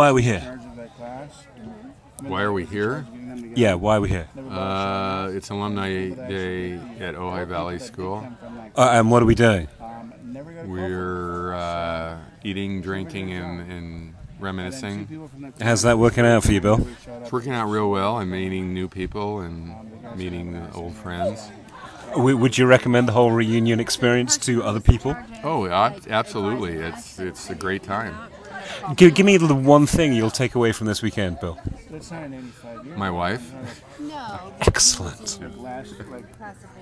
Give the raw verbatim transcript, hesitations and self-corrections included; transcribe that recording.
why are we here? Why are we here? Yeah, why are we here? Uh, it's Alumni Day at Ojai Valley School. Uh, and what are we doing? We're uh, eating, drinking, and, and reminiscing. How's that working out for you, Bill? It's working out real well. I'm meeting new people and meeting old friends. W- would you recommend the whole reunion experience to other people? Oh, ab- absolutely. It's it's a great time. G- give me the one thing you'll take away from this weekend, Bill. My wife. Excellent.